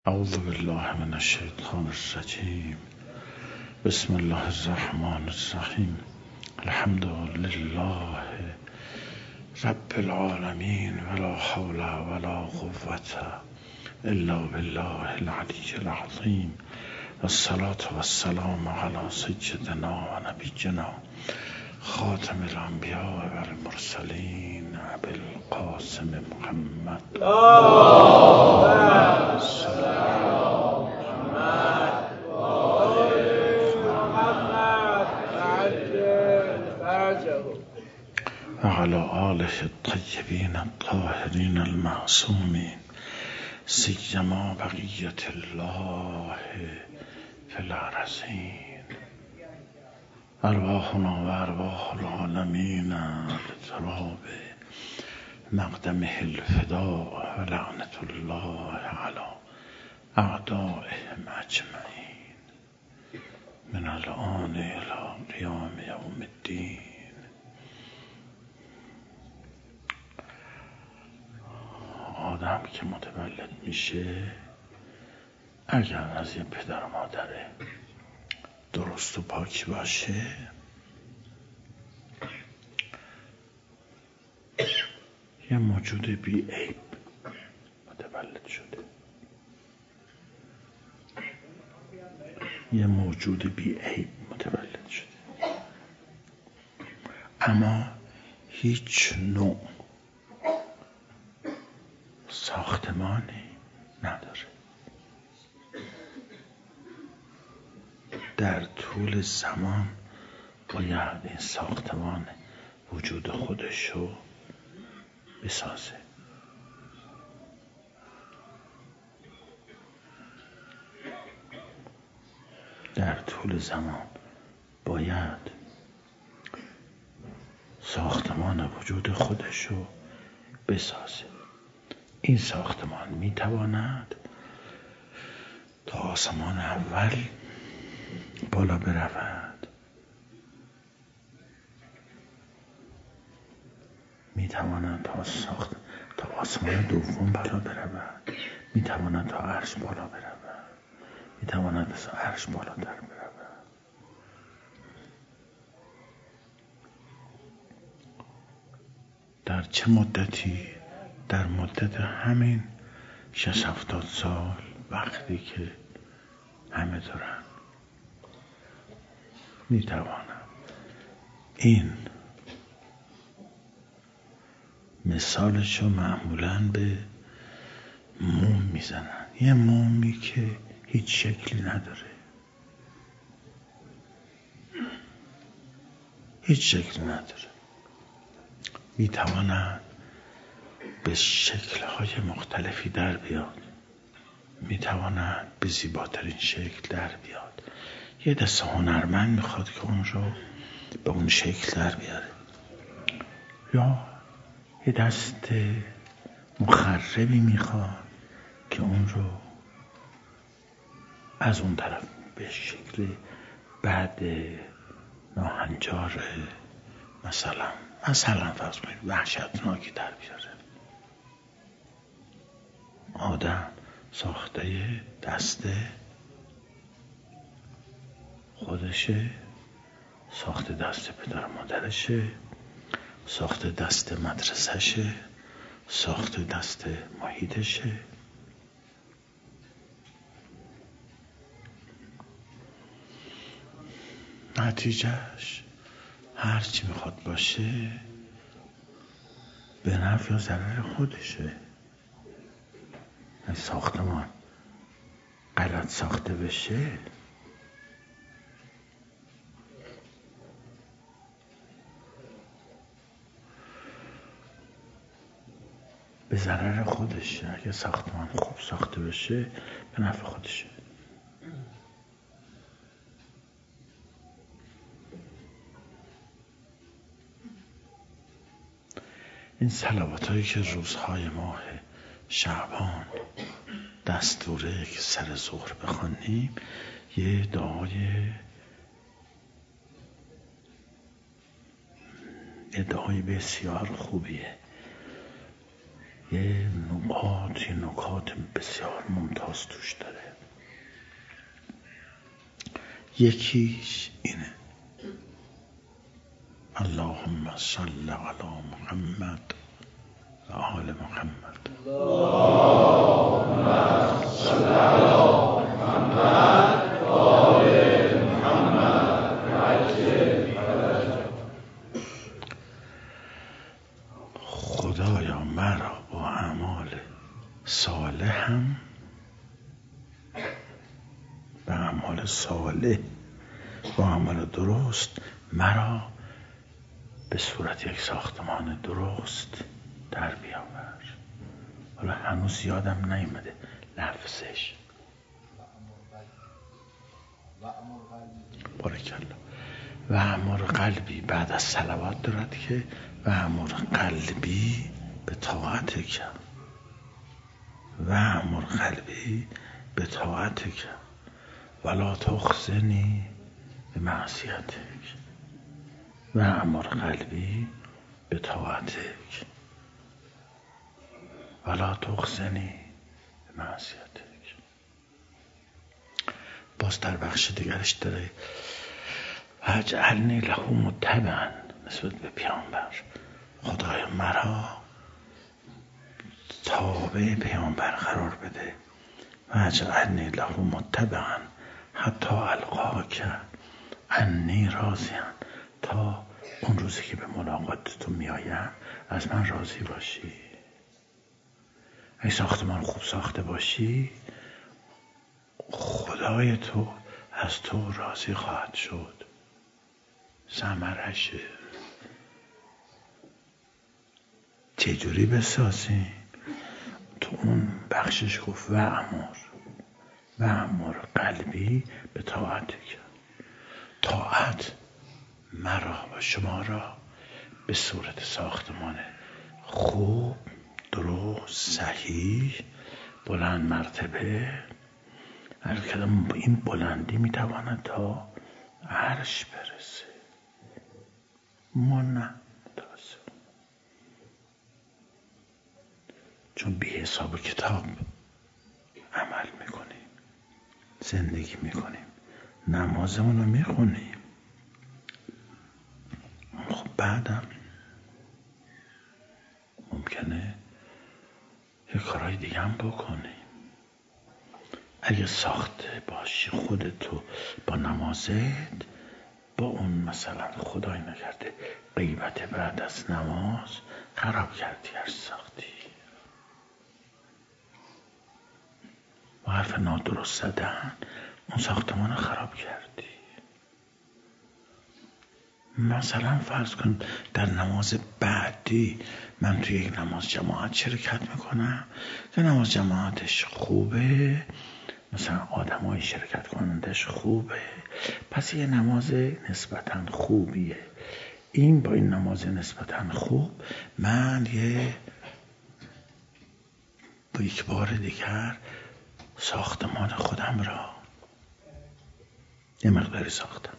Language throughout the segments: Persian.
اعوذ بالله من الشیطان الرجیم. بسم الله الرحمن الرحیم. الحمد لله رب العالمین ولا حول ولا قوة الا بالله العلی العظیم. والصلاة والسلام على سیدنا و نبینا خاتم الانبیاء و المرسلین ابی القاسم محمد و علی آله الطیبین الطاهرین المعصومین سیما بقیة الله فی الارضین. ارواحنا و ارواح العالمین لتراب مقدمه الفداء و لعنت الله علی اعدائهم اجمعین من الآن الی قیام یوم الدین. آدم که متولد میشه اگر از یه پدر و مادر درست و پاکی باشه یه موجود بی عیب متولد شده، یه موجود بی عیب متولد شده، اما هیچ نوع ساختمانی نداره. در طول زمان باید این ساختمان وجود خودشو بسازه. در طول زمان باید ساختمان وجود خودشو بسازه. این ساختمان میتواند تا آسمان اول بالا برود، میتواند تا آسمان دوم بالا برود، میتواند تا عرش بالا برود، میتواند از عرش بالاتر برود. در چه مدتی؟ در مدت همین 60-70 سال، وقتی که همه دارن میتوانم. این مثالشو معمولاً به موم میزنن. یه مومی که هیچ شکلی نداره، هیچ شکلی نداره، میتواند به شکل‌های مختلفی در بیاد، میتواند به زیباترین شکل در بیاد. یه دست هنرمند میخواد که اون رو به اون شکل در بیاره، یا یه دست مخربی میخواد که اون رو از اون طرف به شکل بعد ناهنجار مثلا فرض کنید وحشتناکی در بیاره. آدم ساخته دست خودشه، ساخته دست پدر و مادرشه، ساخته دست مدرسهشه، ساخته دست محیطشه. نتیجهش هرچی میخواد باشه به نفع یا ضرر خودشه. این ساختمان غلط ساخته بشه به ضرر خودشه، اگه ساختمان خوب ساخته بشه به نفع خودشه. این صلوات هایی که روزهای ماه شعبان دستوره که سر ظهر بخونیم یه دعای بسیار خوبیه. یه نکات بسیار ممتاز توش داره. یکیش اینه: اللهم صل علی محمد و آل محمد. اللهم صل علی محمد و آل محمد عجل فرجهم. خدایا مرا با اعمال صالحم، با اعمال صالح، با اعمال درست مرا به صورت یک ساختمان درست در بیاور. حالا هنوز یادم نیامده لفظش. بارکالله. و امر قلبی بعد از صلوات دارد که و امر قلبی به طاعتک، و امر قلبی به طاعتک ولا تخزنی به معصیتک، و امر قلبی به طاعتک ولا تخزنی به معصیتک. باز در بخش دیگرش داره واجعلنی له متبعا، نسبت به پیامبر، خدای مرا تابع پیامبر قرار بده. واجعلنی له متبعا حتی القاک انی راضیا، تا اون روزی که به ملاقات تو میایم از من راضی باشی. اگه ساختمان خوب ساخته باشی خدای تو از تو راضی خواهد شد. ثمرشه چجوری بسازیم؟ تو اون بخشش گفت و امر قلبی به طاعت کرد. طاعت مرا و شما را به صورت ساختمان خوب، درست، صحیح، بلند مرتبه هر کدام با این بلندی میتواند تا عرش برسه. ما نه متاسف، چون بی حساب کتاب عمل میکنیم، زندگی میکنیم، نمازمون رو میخونیم، خب بعدم ممکنه یه کارهای دیگه هم بکنیم. اگه ساخته باشی خودتو با نمازت، با اون مثلا خدای نکرده غیبت بعد از نماز خراب کردی، هر ساختی و حرف نادرست زدن اون ساختمان خراب کردی. مثلا فرض کن در نماز بعدی من توی یک نماز جماعت شرکت میکنم که نماز جماعتش خوبه، مثلا آدمای شرکت کنندش خوبه، پس یه نماز نسبتاً خوبیه. این با این نماز نسبتاً خوب من با یک بار دیگر ساختمان خودم را یه مقداری ساختم.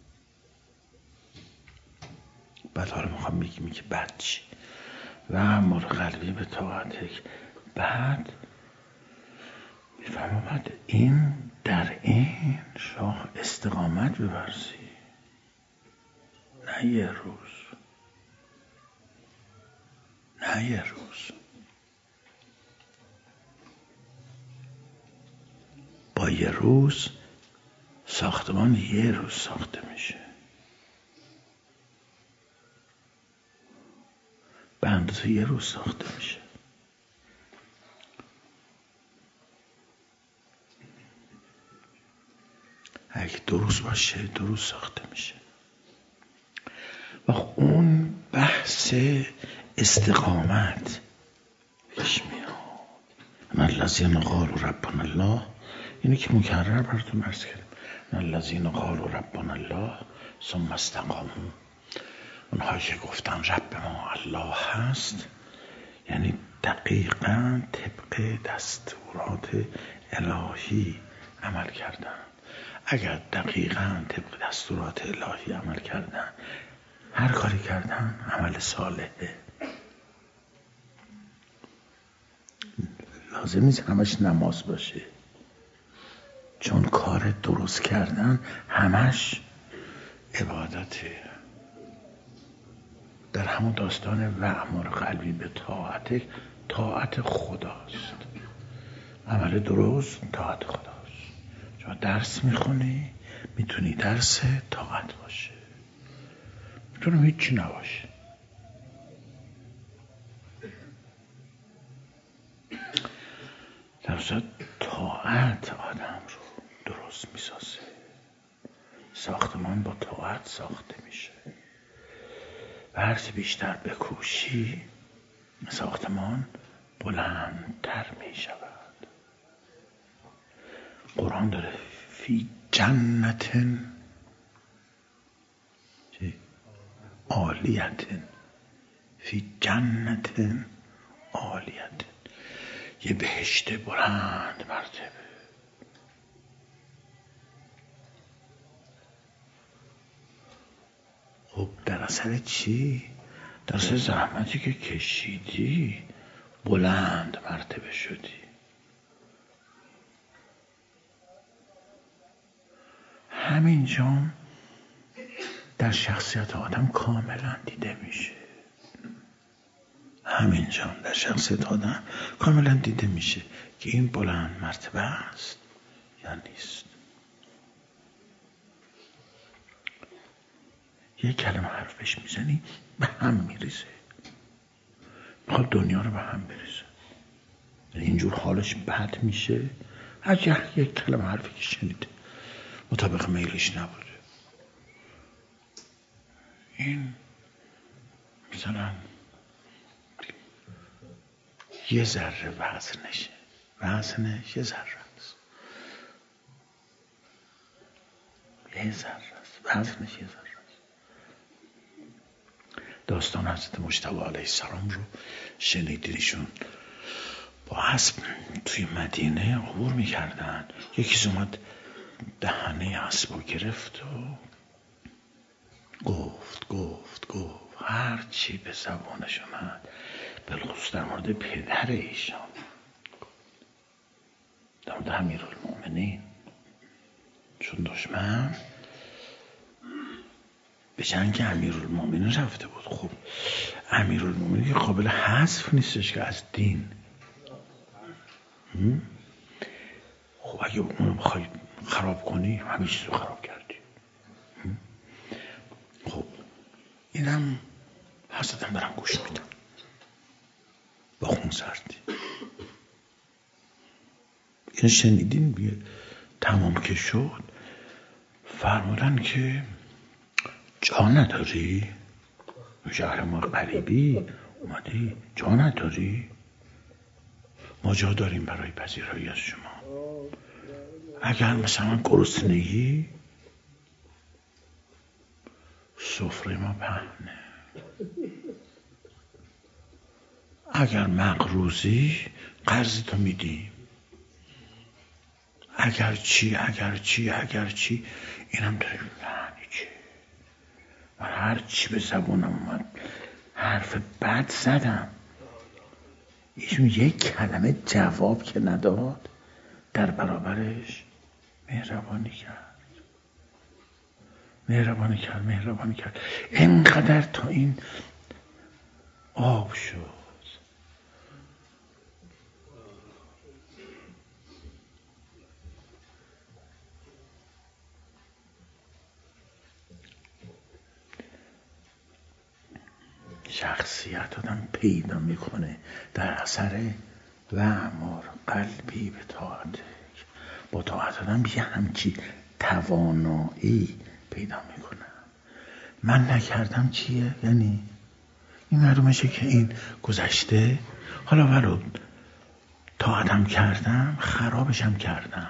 بعد حالا میخوام بگیم که بعد چی؟ و امر قلبی به طاعتک. بعد میفرماید این در این شاه استقامت بورزی، نه یه روز، نه یه روز، با یه روز ساختمان یه روز ساخته میشه، به اندازه یه روز ساخته میشه. اگه 2 روز باشه 2 روز ساخته میشه. و اون بحث استقامت پیش میاد. ان الذین قالوا ربنا الله، اینی که مکرر براتون عرض کردم، ان الذین قالوا ربنا الله ثم استقاموا، اونهایی که گفتن رب ما الله هست، یعنی دقیقاً طبق دستورات الهی عمل کردن. اگر دقیقاً طبق دستورات الهی عمل کردن، هر کاری کردن عمل صالحه. لازم نیست همش نماز باشه، چون کار درست کردن همش عبادته. در همون داستان وأمر قلبی به طاعت خداست. عمل درست طاعت خداست. شما درس میخونی، میتونی درس طاعت باشه، میتونم هیچی نباشه. در صورت طاعت آدم رو درست میسازه. ساختمان با طاعت ساخته میشه و هرچی بیشتر بکوشی ساختمان بلندتر میشود. قرآن داره فی جنت عالیت، فی جنت عالیت، یه بهشت بلند مرتبه. خب در اثر چی؟ در اثر زحمتی که کشیدی بلند مرتبه شدی. همینجا در شخصیت آدم کاملا دیده میشه. همینجا در شخصیت آدم کاملا دیده میشه که این بلند مرتبه است یا نیست. یک کلمه حرفش میزنی به هم میریزه، میخواد دنیا رو به هم بریزه. اینجور حالش بد میشه اگر یک کلمه حرفی که شنیده مطابق میلش نبوده. این مثلا یه ذره وزنش یه ذره است، وزنش یه ذره است. داستان حضرت مجتبی علیه السلام رو شنیدینشون با اسب توی مدینه عبور میکردن. یکی اومد دهنه اسب رو گرفت و گفت هر چی به زبانش اومد، بالخصوص در مورد پدر ایشان، در مورد امیرالمومنین، چون دشمن به جنگ امیرالمومنین رفته بود. خب امیرالمومنین قابل حذف نیستش که از دین. خب اگه اونو بخوای خراب کنی همه چیز رو خراب کردی. خب اینم حضرتم دارم گوش میدم با خون سردی. این شنیدین بیه تمام که شد فرمودن که جا نداری؟ شهر ما غریبی اومدی جا نداری؟ ما جا داریم برای پذیرایی از شما. اگر مثلا گرسنگی سفره ما پهنه، اگر مقروضی قرض تو میدیم، اگر چی اینم داره. یعنی چی؟ من هر چی به زبونم اومد حرف بد زدم، ایشون یک کلمه جواب که نداد در برابرش مهربانی کرد اینقدر تا این آب شد. شخصیت آدم پیدا میکنه در اثر وأمر قلبی به طاعتک. با طاعت آدم یه همچی توانایی پیدا میکنم. من نکردم چیه؟ یعنی این معلومشه که این گذشته، حالا ولو طاعتم کردم خرابشم کردم.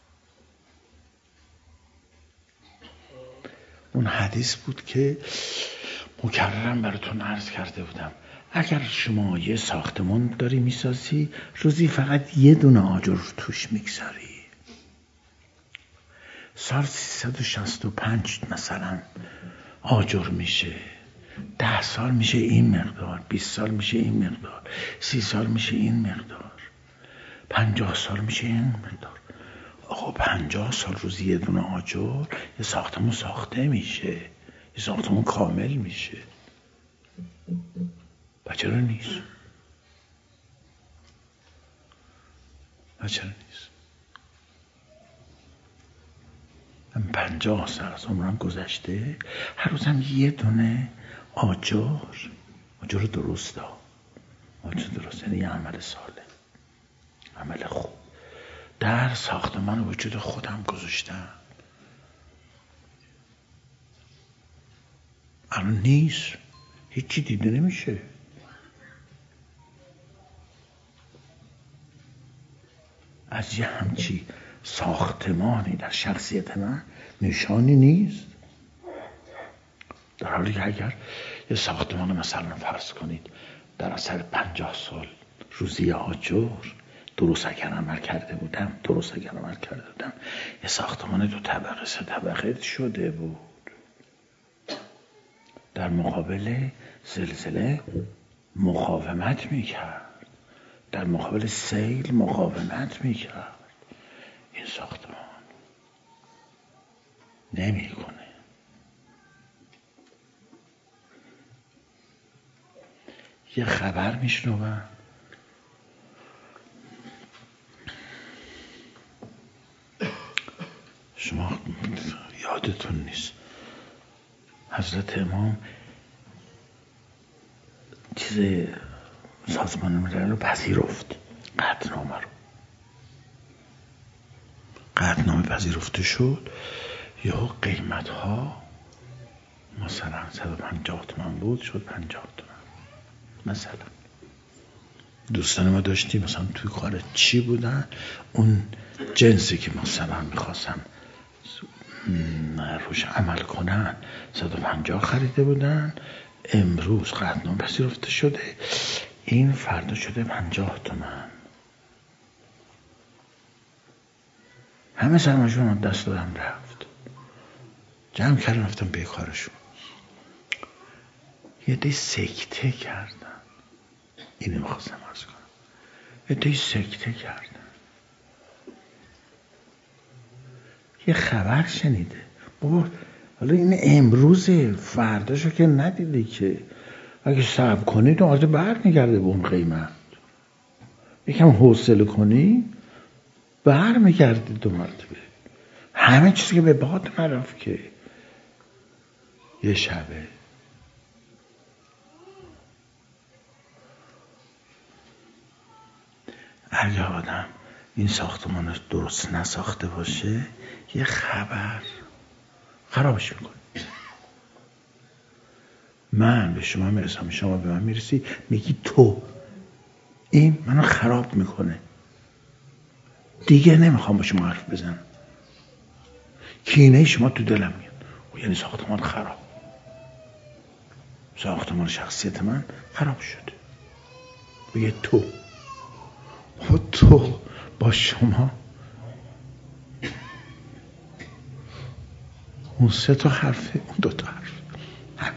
اون حدیث بود که مکررم براتون عرض کرده بودم. اگر شما یه ساختمان داری میسازی، روزی فقط یه دونه آجر توش میگذاری، سال 365 مثلا آجر میشه، 10 سال میشه این مقدار، 20 سال میشه این مقدار، 30 سال میشه این مقدار. 50 سال میشه این مقدار. آقا 50 سال روزی یه دونه آجر یه ساختمون ساخته میشه، یه ساختمون کامل میشه. چرا نیست؟ چرا نیست؟ من 50 سال از عمرم گذشته، هر روزم یه دونه آجر درسته. آجر درست یعنی یه عمل صالح، عمل خوب در ساختمان وجود خودم گذاشتم. الان نیست، هیچی دیده نمیشه. از یه همچی ساختمانی در شخصیت من نشانی نیست، در حالی که اگر یه ساختمان مثلا فرض کنید در اثر 50 سال روزی آجر درست اگر عمل کرده بودم یه ساختمان 2 طبقه 3 طبقه شده بود. در مقابل زلزله مقاومت میکرد، در مقابل سیل مقاومت میکرد. این ساختمان نمیکنه. یه خبر میشنوم شما یادتون نیست حضرت امام چیز سازمان ملل رو پذیرفت، قطعنامه پذیرفته شد. یا قیمت ها مثلا 150 تومن بود شد 50 تومن. مثلا دوستان ما داشتیم مثلا توی کار چی بودن، اون جنسی که مثلا میخواستن روش عمل کنن 150 خریده بودن، امروز قطعنامه پذیرفته شده، این فردا شده 50 تومن. همه سرمایه‌شون رو دست دادم رفت، جمع کردن رفتم به کارشون. یه عده سکته کردن، اینو میخواستم عرض کنم، یه عده سکته کردن. یه خبر شنیده بابا، حالا این امروزه، فرداشو که ندیده که اگه صبر کنی دوباره برمیگرده به اون قیمت، یکم حوصله کنی برمیگرده 2 مرتبه. همه چیزی که به باد نرفت که یه شبه. اگه آدم این ساختمان رو درست نساخته باشه یه خبر خرابش میکنه. من به شما میرسم، شما به من میرسی، میگی تو، این منو خراب میکنه، دیگه نمیخوام با شما حرف بزنم، کینه شما تو دلم میاد. یعنی ساختمان خراب، ساختمان شخصیت من خراب شده. بگه تو با شما اون 3 تا حرفه، اون 2 تا حرف، همین.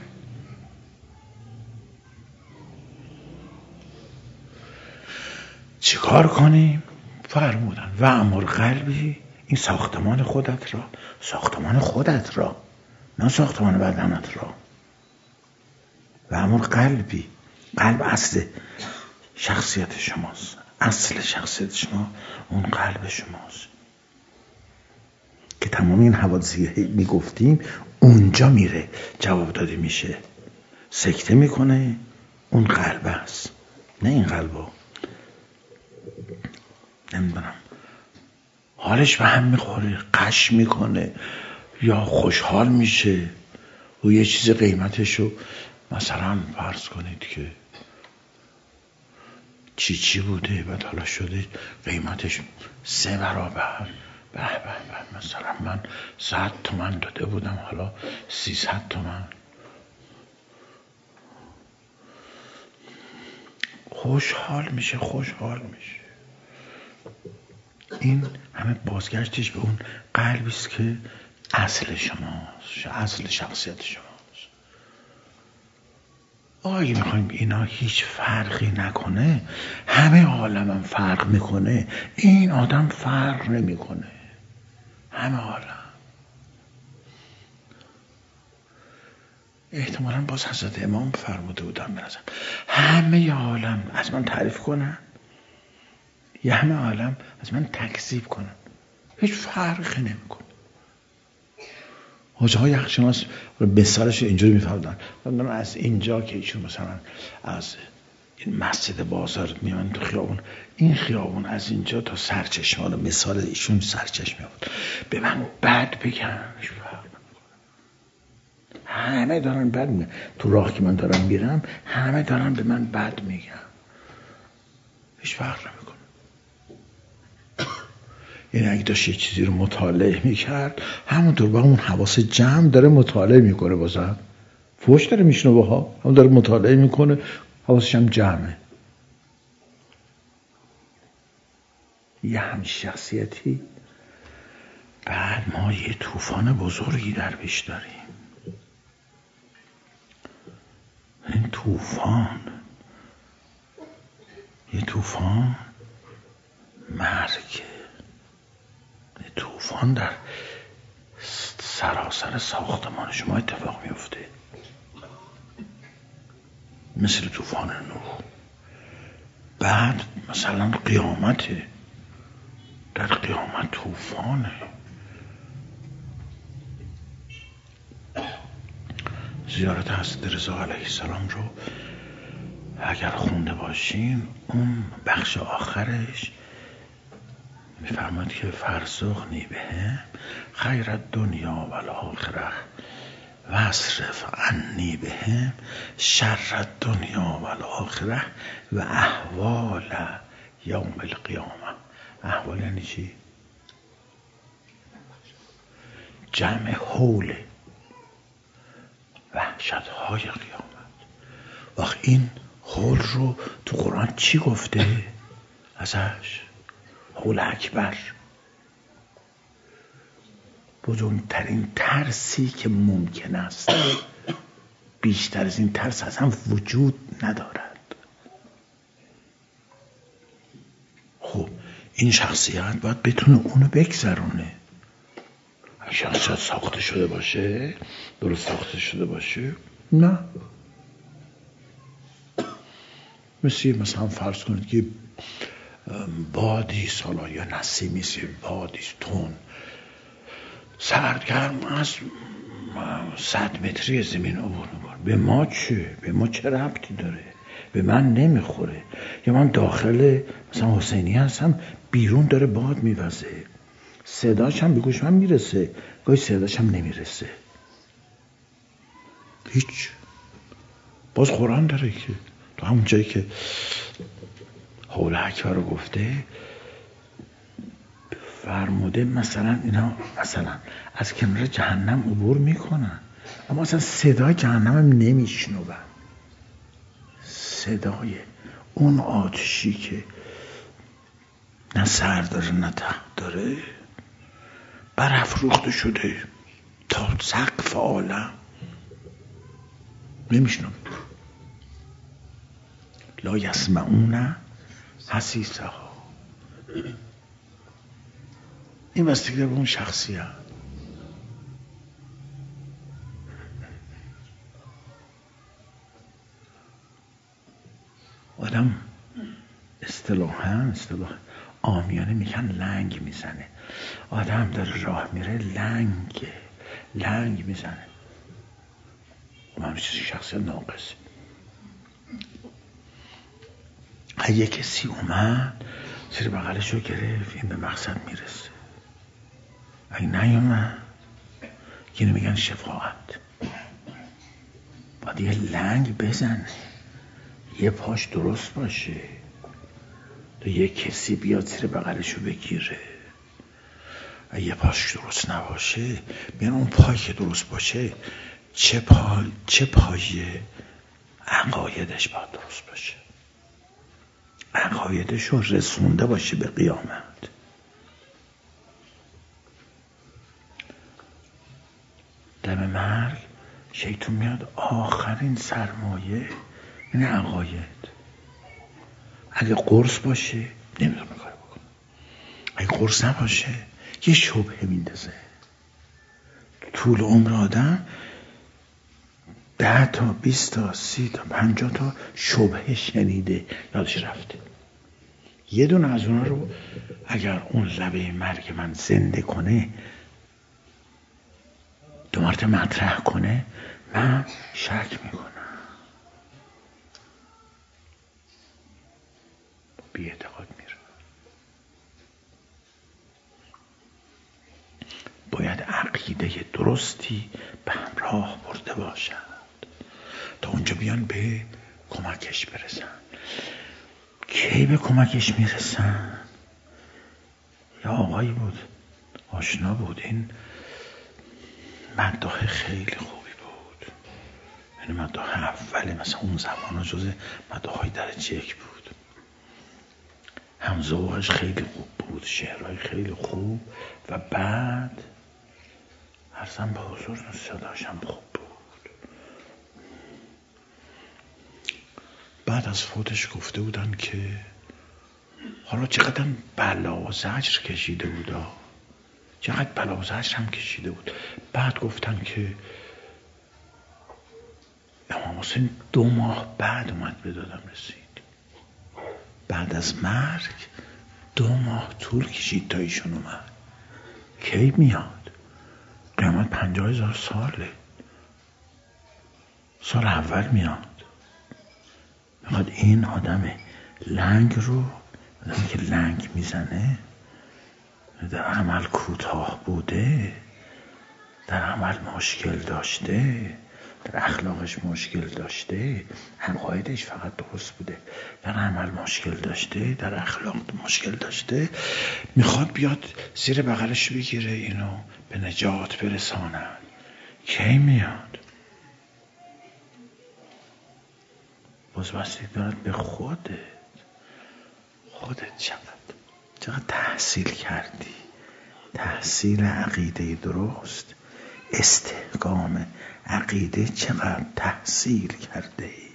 چیکار کنیم؟ فرمودن و امر قلبی، این ساختمان خودت را، نه ساختمان بدنت را. و امر قلبی، قلب اصل شخصیت شماست، اصل شخصیت شما اون قلب شماست که تمام این حوادثی میگفتیم اونجا میره جواب داده میشه. سکته میکنه اون قلب است، نه این قلبو. نمیدونم حالش به هم میخوره، قش میکنه یا خوشحال میشه و یه چیز قیمتشو مثلا فرض کنید که چی بوده بعد حالا شده قیمتش 3 برابر. به مثلا من 100 تومن داده بودم حالا 300 تومن. خوشحال میشه. این همه بازگشتش به اون قلبی است که اصل شماست، اصل شخصیت شماست. اگه میخوایم اینا هیچ فرقی نکنه، همه عالمم فرق میکنه، این آدم فرق نمیکنه. همه عالم احتمالاً باز حضرت امام فرموده بودن بنظرم همه عالم از من تعریف کنن یا همه عالم از من تکذیب کنن، هیچ فرقی نمیکنه. حاجه های یخشناس مثالش اینجوری میفردن، از اینجا که ایشون مثلا از این مسجد بازار میان تو خیابون، این خیابون از اینجا تا سرچشمه، مثال ایشون سرچشمه بود، به من بد بگن همه دارن بد میگن، تو راه که من دارم میرم همه دارن به من بد میگن، هیچ فرق نمیکنه. یعنی اگه داشت یه چیزی رو مطالعه میکرد، همونطور با اون حواس جمع داره مطالعه میکنه، بازم فوش داره میشنه باها، همون داره مطالعه میکنه، حواسش هم جمعه. یه همین شخصیتی. بعد ما یه طوفان بزرگی در پیش داریم. این طوفان یه طوفان مرگ، یه طوفان در سراسر ساختمان شما اتفاق میفته، مثل طوفان نوح. بعد مثلا قیامته، در قیامت طوفانه. زیارت حضرت رضا علیه السلام رو اگر خونده باشیم، اون بخش آخرش میفرماید که فرزقنی بهم خیر الدنیا و الاخره و اصرف عنی بهم شر الدنیا و الاخره و احوال یوم القیامه. احوال یعنی چی؟ جمع حول، وحشت‌های قیامت. وقت این حول رو تو قرآن چی گفته ازش؟ حول اکبر، بزرگترین ترسی که ممکن است، بیشتر از این ترس اصلا وجود ندارد. خب این شخصیت باید بتونه اونو بگذرونه. شخصیت ساخته شده باشه، درست ساخته شده باشه، نه. مثلا فرض کنید که بادی سالا یا نسیمی بادی تون سردگرم از 100 متری زمین عبور میکنه، به ما چه؟ به ما چه ربطی داره؟ به من نمیخوره. یا من داخل مثلا حسینی هستم، بیرون داره باد میوزه، صداش هم به گوش من میرسه، گاهی صداش هم نمیرسه، هیچ. باز قرآن داره که تو همون جایی که حول اکبر رو گفته فرموده مثلا اینا مثلا از کنار جهنم عبور میکنن، اما اصلا صدای جهنم هم نمیشنون. صدای اون آتشی که نه سر داره نه ته داره، برافروخته شده تا سقف عالم، نمیشنون. لا یسمعون حسیسها. این بستگی به اون شخصیت. آدم اصطلاح عامیانه میگن لنگ میزنه. آدم داره راه میره لنگ میزنه. من شخصیت ناقصه. اگه کسی اومد زیر بغلشو گرفت، این به مقصد میرسه. اگه نیومد، اینو میگن شفاعت. باید یه لنگ بزنه، یه پاش درست باشه تا یه کسی بیاد زیر بغلشو بگیره. اگه یه پاش درست نباشه، میگن اون پای که درست باشه، چه پایه عقایدش باید درست باشه، عقایدش رو رسونده باشه به قیامت. دم مرگ شیطان میاد آخرین سرمایه این عقاید. اگه قرص باشه نمیتونه کار بکنه، اگه قرص نباشه یه شبهه میندازه. طول عمر آدم 10 تا 20 تا 30 تا 50 تا شبهه شنیده، یادش رفته. یه دونه از اونا رو اگر اون لبه مرگ من زنده کنه، 2 مرتبه مطرح کنه، من شک میکنم، بی اعتقاد میره. باید عقیده درستی به همراه برده باشد تا اونجا بیان به کمکش برسن. کی به کمکش میرسن؟ یا آقایی بود آشنا بود، این مداح خیلی خوبی بود، یعنی مداح اوله، مثلا اون زمان جز مداح های درجه 1 بود. هم ذوقش خیلی خوب بود، شعرهای خیلی خوب، و بعد ارزم به حضور صداش هم خوب بود. بعد از فوتش گفته بودن که حالا چقدر بلا و زجر کشیده بود، چقدر بلا و زجر هم کشیده بود. بعد گفتن که امام حسین 2 ماه بعد اومد به دادم رسید. بعد از مرگ 2 ماه طول کشید تا ایشون اومد. کی میاد؟ قیامت 50,000 ساله، سال اول میاد. میخواد این آدم لنگ رو، آدمی که لنگ میزنه، در عمل کوتاه بوده، در عمل مشکل داشته، در اخلاقش مشکل داشته، عقایدش فقط درست بوده، در عمل مشکل داشته، در اخلاق مشکل داشته، میخواد بیاد زیر بغلش بگیره اینو به نجات برسانه. کی میاد؟ باز بستگی دارد به خودت چقدر تحصیل کردی، تحصیل عقیده درست، استحکام عقیده چقدر تحصیل کرده ای.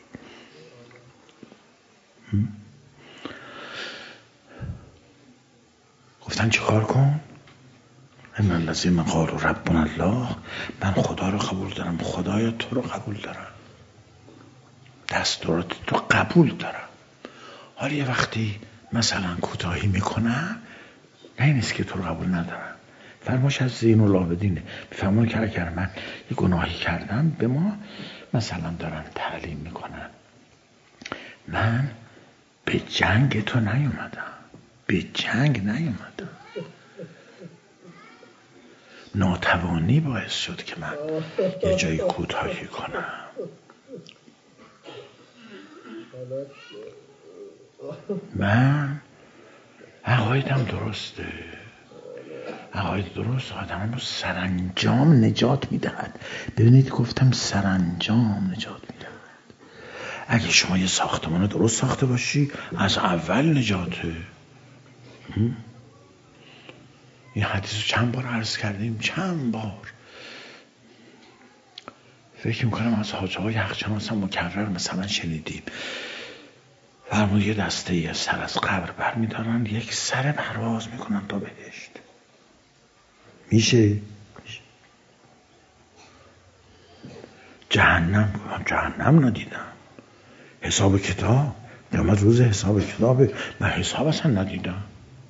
گفتن چه کار کن؟ ان الذین قالوا ربنا الله، من خدا رو قبول دارم، خدایا تو رو قبول دارم، دستورات تو قبول دارم. حالا یه وقتی مثلا کوتاهی میکنم، نه نیست که تو رو قبول ندارم. فرماش از زین العابدینه، میفهمون که اگر من یه گناهی کردم به ما مثلا دارن تعلیم میکنن، من به جنگ تو نیومدم، به جنگ نیومدم، ناتوانی باعث شد که من یه جایی کوتاهی کنم. من عقایدم درسته، عقاید درست آدم رو سرانجام نجات میدهد. ببینید گفتم سرانجام نجات میدهد. اگه شما یه ساختمان رو درست ساخته باشی، از اول نجاته. این حدیث رو چند بار عرض کردیم، چند بار. فکر میکنم از حاجه های حقشناس هم مکرر مثلا شنیدیم. فرمود یه دسته یه سر از قبر بر میدارن، یک سر پرواز میکنن تا بهشت. میشه جهنم ندیدم، حساب کتاب قیامت روز حساب کتابه، من حساب اصلا ندیدم.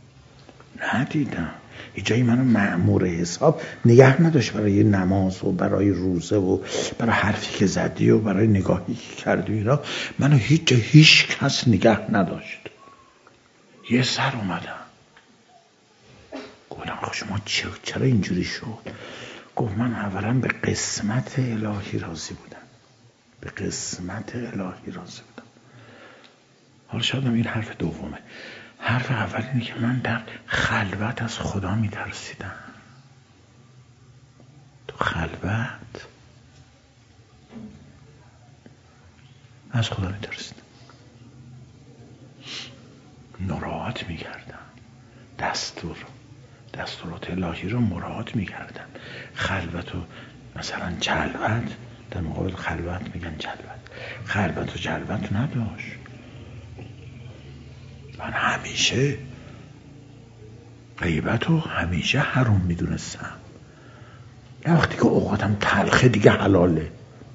یه جایی منو مأمور حساب نگه نداشت برای نماز و برای روزه و برای حرفی که زدی و برای نگاهی که کردی اینا، منو هیچ کس نگه نداشت. یه سر اومدم، گفتم خب شما چرا اینجوری شد؟ گفت من اولا به قسمت الهی راضی بودم، به قسمت الهی راضی بودم. حالا شاید این حرف دومه. حرف اول اینه که من در خلوت از خدا میترسیدم، تو خلوت از خدا میترسیدم، مراعات میکردم، دستورات الهی رو مراعات میکردم. خلوت و مثلا جلوت در مقابل خلوت میگن جلوت. خلوت و جلوت نداشت. من همیشه غیبت رو همیشه حرام میدونستم. نه وقتی که اوقاتم تلخه دیگه حلاله.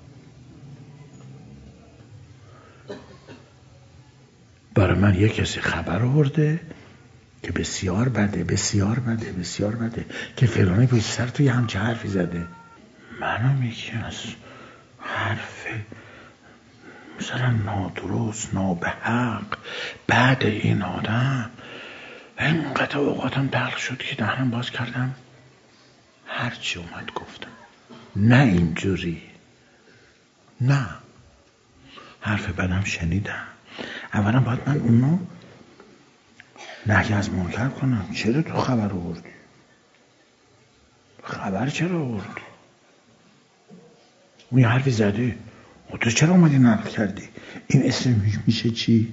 برای من یک کسی خبر آورده که بسیار بده، بسیار بده، بسیار بده، که فلانی پشت سر توی همچه حرفی زده. منم یکی از حرف مثلا نادرست، نابحق بعد این آدم اینقدر اوقاتم تلخ شد که دهنم باز کردم هرچی اومد گفتم. نه اینجوری، نه، حرف بدم شنیدم. اولا باید من اونو نهی از منکر کنم. چرا تو خبر آوردی؟ خبر چرا آوردی؟ اون یه حرفی زده، تو چرا اومدی نقل کردی؟ این اسم میشه چی؟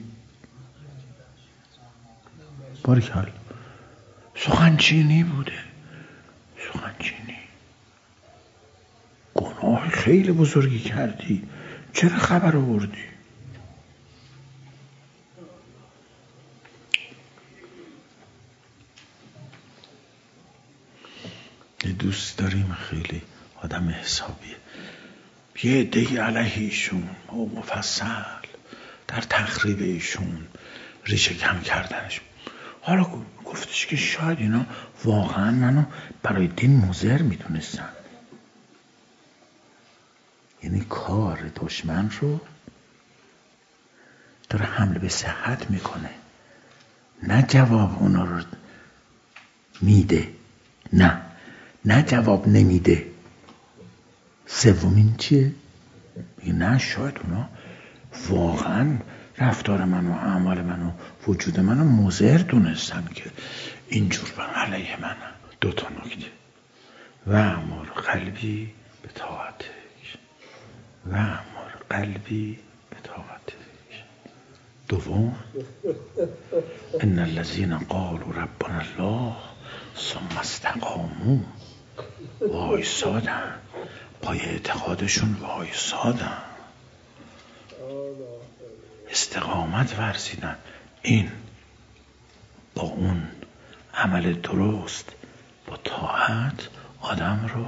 باریکلا. سخنچینی بوده. سخنچینی. گناه خیلی بزرگی کردی. چرا خبر آوردی؟ دوست داریم خیلی آدم حسابیه. یه عده‌ای علیه ایشون و مفصل در تخریب ایشون، ریشه کم کردنش. حالا گفتش که شاید اینا واقعا منو برای دین مضر میدونستن. یعنی کار دشمن رو داره حمله به صحت میکنه، نه جواب اونا رو میده، نه جواب نمیده. سومین چیه؟ میگه نه، شاید اونا واقعا رفتار منو، اعمال منو، وجود منو مضر دونستن که اینجور به علیه منم. 2 نکته. و امر قلبی به طاعتک، و امر قلبی به طاعتک. 2 ان الذين قالوا ربنا الله ثم استقاموا، وایسادن، پای اعتقادشون وایسادن، استقامت ورزیدن. این با اون عمل درست، با طاعت آدم رو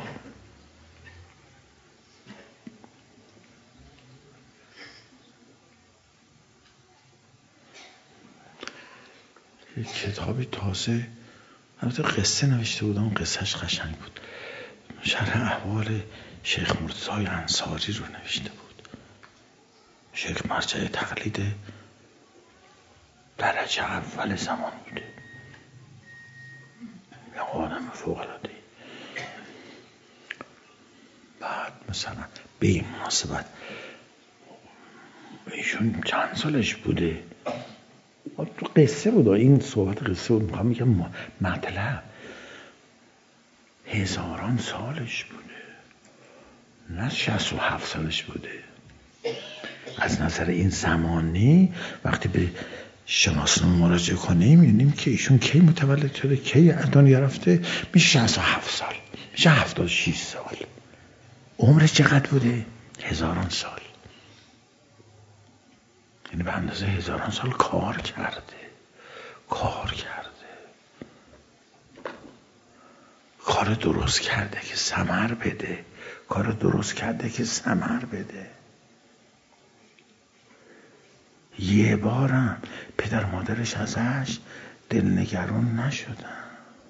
یک کتابی تازه البته قصه نوشته بودم، قصهش قشنگ بود. شرح احوال شیخ مرتضی انصاری رو نوشته بود. شیخ مرجع تقلید درجه اول زمان بوده. یه آدم فوق‌العاده. بعد مثلا به این مناسبت ایشون چند سالش بوده؟ تو قصه بود، این صحبت قصه بود. میخوام میگم مطلب 1000 سالش بوده، نه 67 سالش بوده. از نظر این زمانی وقتی به شناسنامه مراجعه کنیم می‌بینیم که ایشون کی متولد شده، کی دنیا رفته، میشه 67 سال، میشه 76 سال. عمرش چقدر بوده؟ 1000 سال. یعنی به اندازه 1000 سال کار کرده. کار درست کرده که ثمر بده. یه بارم پدر مادرش ازش دلنگران نشدن.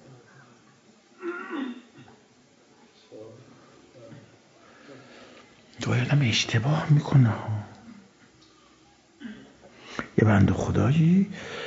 گاهی آدم اشتباه میکنه. یه بنده خدایی،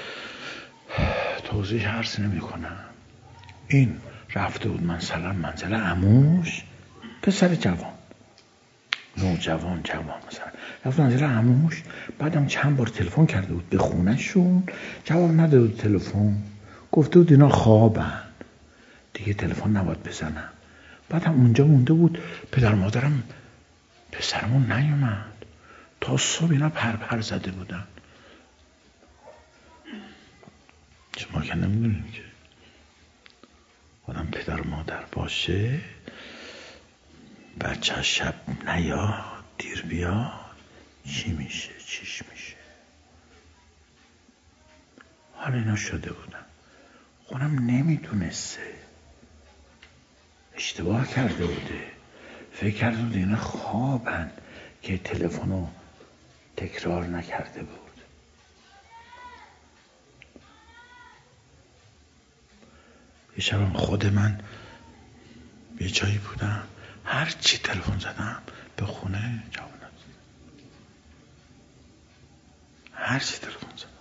توضیح عرض نمی کنم، این رفته بود مثلا منزل عموش، پسر جوان، نوجوان مثلا، رفت منزل عموش. بعدم چند بار تلفن کرده بود به خونهشون، جواب نداده بود تلفن، گفته بود اینا خوابن دیگه، تلفن نباید بزنم. بعدم اونجا مونده بود. پدر مادرم پسرمون نیومد، تا صبح اینا پر زده بودن. شما که نمیدونین که آدم پدر مادر باشه بچه شب نیاد دیر بیاد چی میشه چیش میشه. حالا اینا شده بودن، خونم نمیدونسته، اشتباه کرده بوده، فکر کرده بود اینا خوابن که تلفنو تکرار نکرده بود. یه شبم خود من یه جایی بودم، هر چی تلفن زدم به خونه جواب نداد، هر چی تلفن زدم.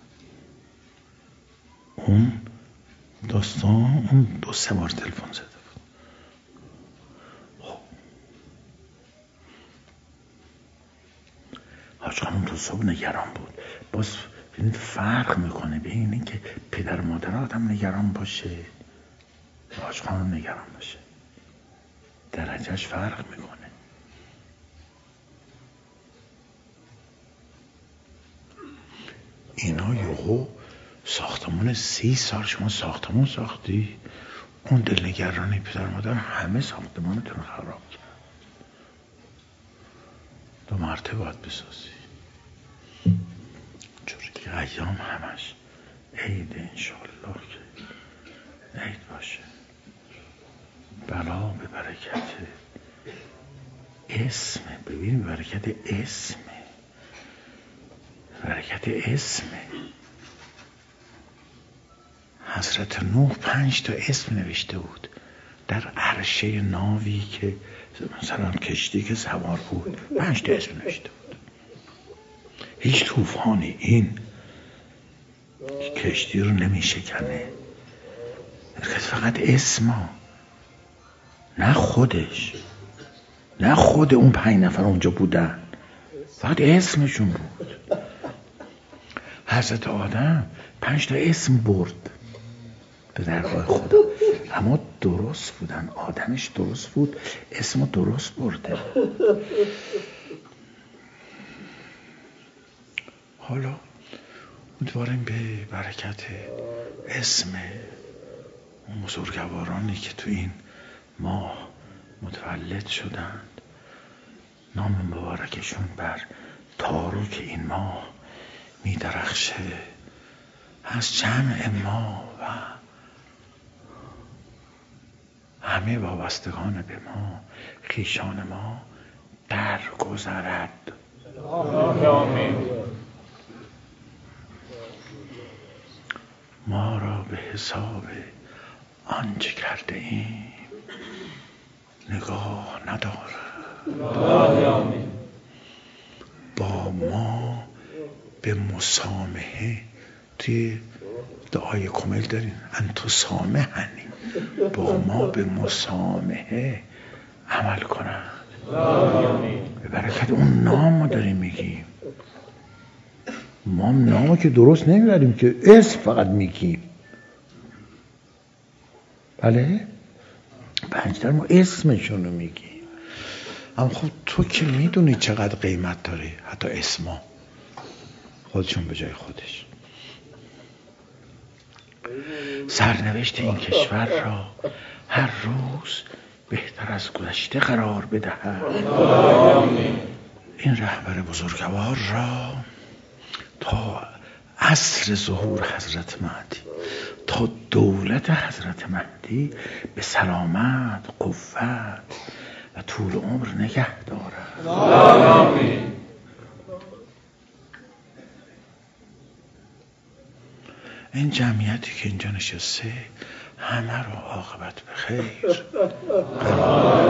اون دوستان اون 2-3 بار تلفن زده بود. خب حاج خانم تو صبح نگران بود. باز ببینید فرق میکنه بین این که پدر مادر آدم نگران باشه، حاج خانم نگران باشه، درجهش فرق میکنه. اینا یهو ساختمان 30 سال شما ساختمان ساختی، اون دلنگرانی پدر مادر همه ساختمانتون خراب کرد. 2 مرتبه باید بسازی. چوری که ایام همش عید، انشالله که عید باشه. بلا به برکت اسمه. ببین برکت اسمه، برکت اسمه. حضرت نوح 5 تا اسم نوشته بود در عرشه ناوی که مثلا کشتی که سوار بود، 5 تا اسم نوشته بود. هیچ طوفانی این کشتی رو نمیشکنه، فقط اسما، نه خودش، نه خود اون 5 نفر اونجا بودن، فقط اسمشون بود. حضرت آدم 5 تا اسم برد به درگاه خدا، اما درست بودن، آدمش درست بود، اسمو درست برده. حالا امیدواریم به برکت اسم اون بزرگوارانی که تو این ماه متولد شدند، نام مبارکشون بر تاروک این ماه می درخشه، از جمع ما و همه وابستگان به ما، خویشان ما درگذرد. آمین. ما را به حساب آنچه کرده ایم نگاه ندارد. آمین. با ما به مسامحه، توی دعای کمیل داریم انتو سامحنی، با ما به مسامحه عمل کنند. به برکت اون نامو داریم میگیم. ما نامو که درست نمیبریم که اسم فقط میگیم. بله 5 تا ما اسمشونو میگیم. اما خب تو که میدونی چقدر قیمت داره، حتی اسما خودشون به جای خودش. سرنوشت این کشور را هر روز بهتر از گذشته قرار بدهد. این رهبر بزرگوار را تا عصر ظهور حضرت مهدی، تا دولت حضرت مهدی به سلامت، قوت و طول عمر نگه دارد. آمین. این جمعیتی که اینجا نشسته همه رو عاقبت به خیر.